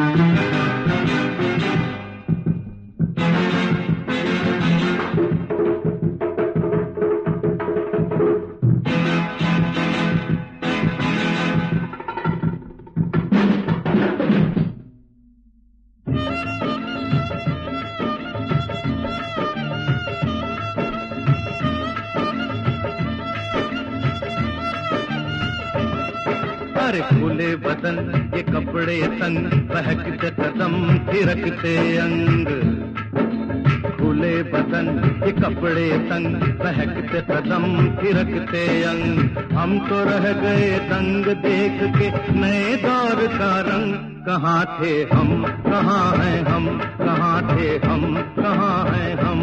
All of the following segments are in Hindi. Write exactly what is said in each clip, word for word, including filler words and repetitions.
अरे खुले बदन ये कपड़े तंग, बहकते कदम थिरकते अंग। खुले बदन ये कपड़े तंग, बहकते कदम थिरकते अंग। हम तो रह गए दंग देख के नए दौर का रंग। कहाँ थे हम, कहाँ हैं हम, कहाँ थे हम, कहाँ हैं हम।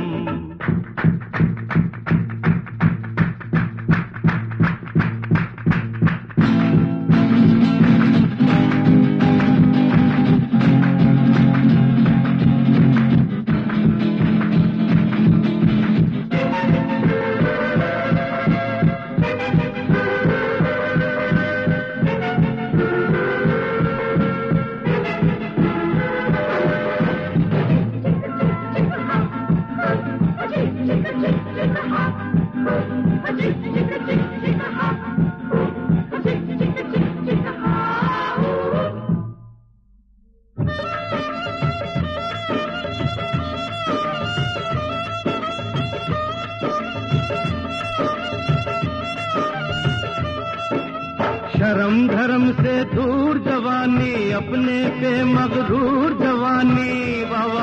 शर्म धर्म से दूर जवानी, अपने पे मगरूर जवानी बाबा।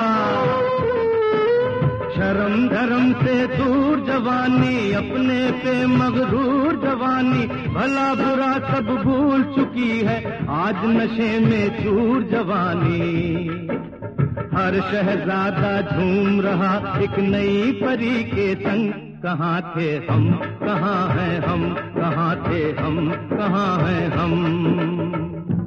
शर्म धर्म से दूर जवानी, अपने पे मगरूर जवानी। भला बुरा सब भूल चुकी है आज नशे में चूर जवानी। हर शहजादा झूम रहा एक नई परी के संग। कहाँ थे हम, कहाँ हैं हम, कहाँ थे हम, कहाँ हैं हम।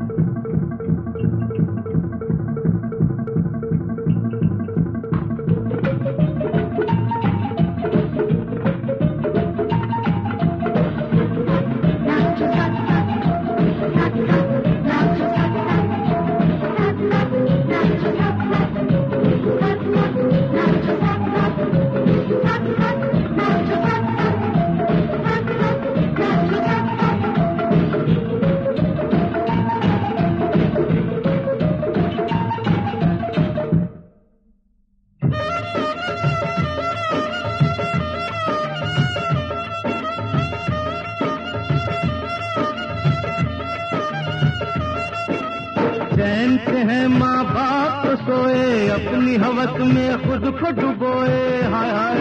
चैन से है माँ बाप सोए, अपनी हवस में खुद को डुबोए। हाय हाय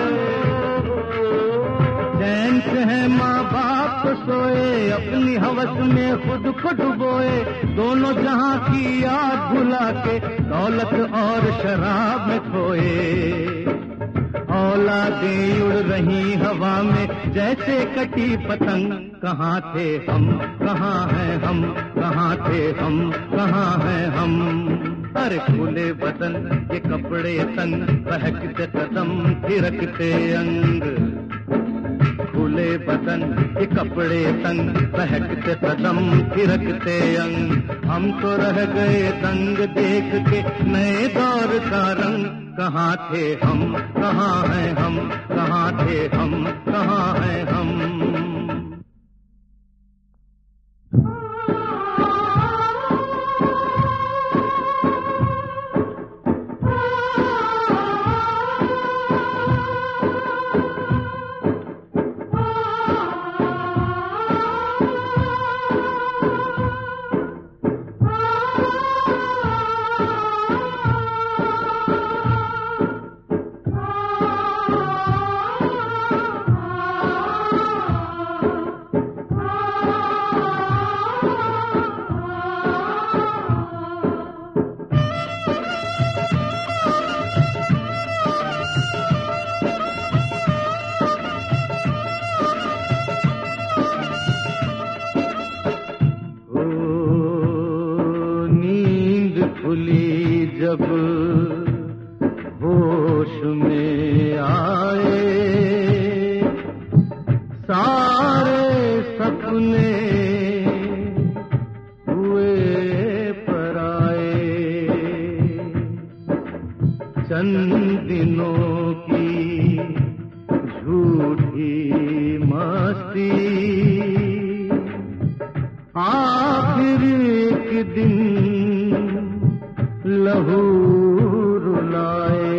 चैन से है माँ बाप सोए, अपनी हवस में खुद को डुबोए। दोनों जहां की याद भुला के दौलत और शराब में खोए। औलादें उड़ रही हवा में जैसे कटी पतंग। कहाँ थे हम, कहाँ हैं हम, कहाँ थे हम, कहाँ हैं हम। अरे खुले बदन ये कपड़े तंग, बहकते कदम थिरकते अंग। खुले बदन ये कपड़े तंग, बहकते कदम थिरकते अंग। हम तो रह गए दंग देख के नए दौर का रंग। कहाँ थे हम, कहाँ हैं हम, कहाँ थे हम, कहाँ हैं हम। जब होश में आए सारे सपने हुए पराए। आखिर एक दिन लहू रुलाए।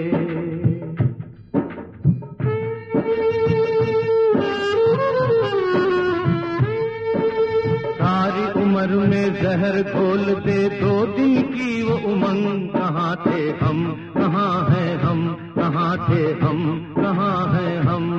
सारी उम्र में जहर घोल दे दो दिन की वो उमंग, कहाँ थे हम, कहाँ हैं हम, कहाँ थे हम, कहाँ हैं हम।